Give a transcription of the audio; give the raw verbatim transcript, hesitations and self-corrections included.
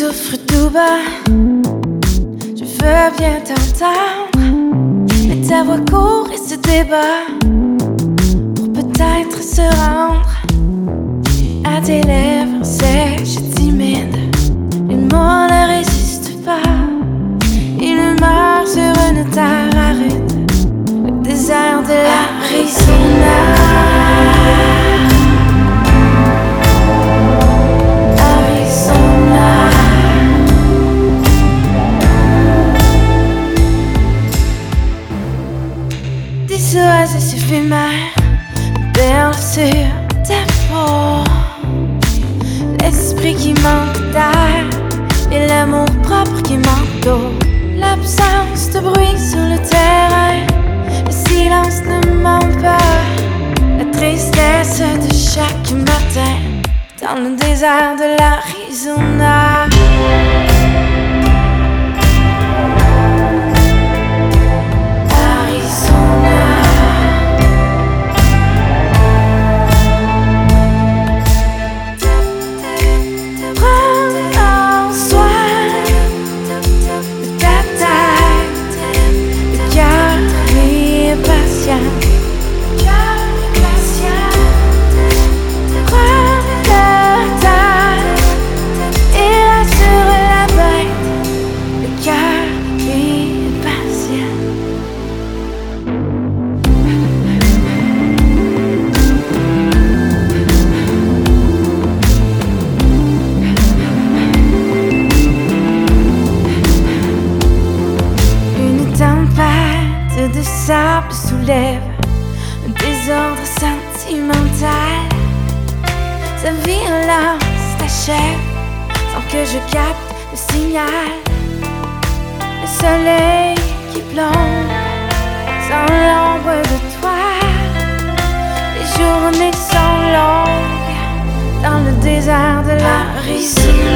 souffre tout bas, je veux bien t'entendre, mais ta voix court et se débat pour peut-être se rendre à tes lèvres sèches et timides. Les mots ne résistent pas, ils meurent sur une terre aride, le désert de l'Arizona. Des oasis éphémères, perles sur ta peau, l'esprit qui manque d'air et l'amour propre qui manque d'eau. L'absence de bruit sur le terrain, le silence ne ment pas, la tristesse de chaque matin dans le désert de l'Arizona. De sable soulève un désordre sentimental. Sa violence t'achève sans que je capte le signal. Le soleil qui plombe sans l'ombre de toi. Les journées sont longues dans le désert de l'Arizona.